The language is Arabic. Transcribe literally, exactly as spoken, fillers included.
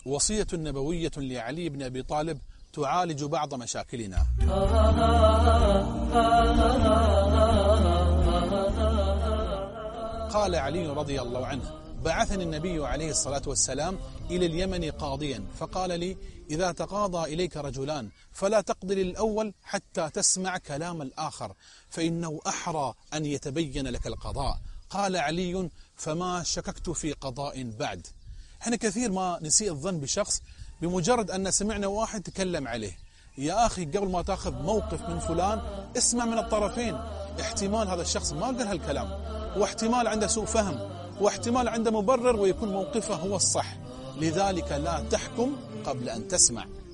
وصية نبوية لعلي بن أبي طالب تعالج بعض مشاكلنا. قال علي رضي الله عنه: بعثني النبي عليه الصلاة والسلام إلى اليمن قاضيا، فقال لي: إذا تقاضى إليك رجلان فلا تقضي للأول حتى تسمع كلام الآخر، فإنه أحرى أن يتبين لك القضاء. قال علي: فما شككت في قضاء بعد. احنا كثير ما نسيء الظن بشخص بمجرد أن سمعنا واحد تكلم عليه. يا أخي، قبل ما تأخذ موقف من فلان اسمع من الطرفين، احتمال هذا الشخص ما قال هالكلام، واحتمال عنده سوء فهم، واحتمال عنده مبرر ويكون موقفه هو الصح. لذلك لا تحكم قبل أن تسمع.